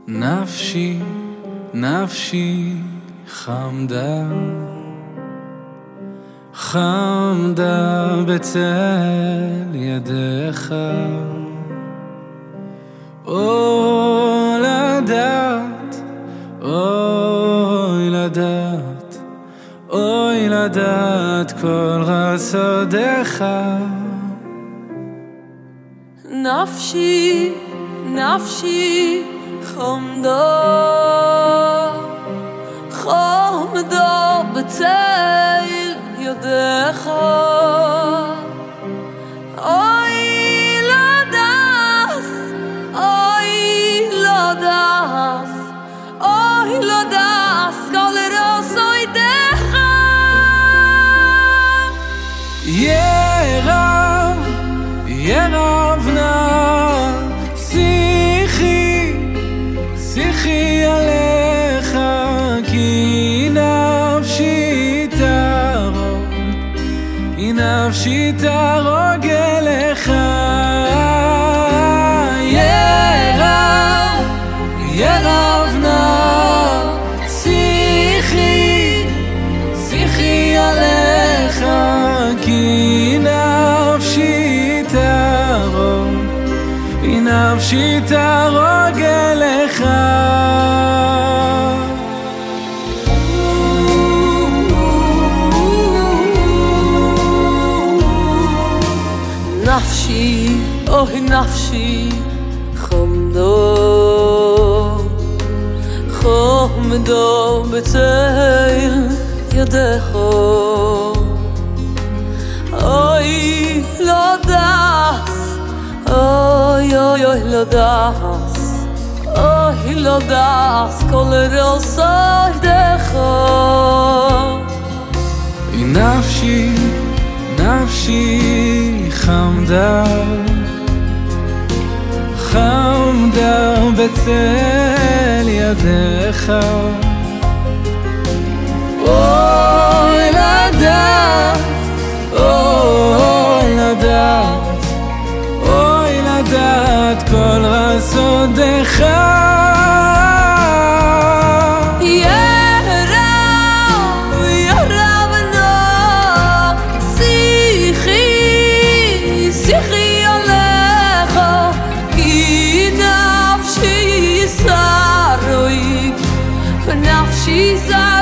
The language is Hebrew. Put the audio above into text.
נפשי, נפשי חמדה, חמדה בצל ידיך. אוי לדעת, אוי לדעת, אוי לדעת כל חסדיך. נפשי, נפשי חמדה, חמדה בצל ידיך. אוי לדעת, אוי לדעת, אוי לדעת כל חסדיך. ירב, ירב נא שיחי, שיחי עליך, כי נפשי תהרוג, כי נפשי תהרוג אליך. ירב, ירב נא שיחי, שיחי עליך, כי נפשי תהרוג, כי נפשי תהרוג אליך. נפשי, אוי נפשי חמדה, חמדה בצל ידיך. אוי לדעת, אוי אוי אוי לדעת, אוי לדעת כל חסדיך. נפשי, נפשי חמדה, חמדה בצל ידיך. אוי לדעת, אוי לדעת, אוי לדעת כל חסדיך. שיחי עליך, כי נפשי שרוי, נפשי שרוי.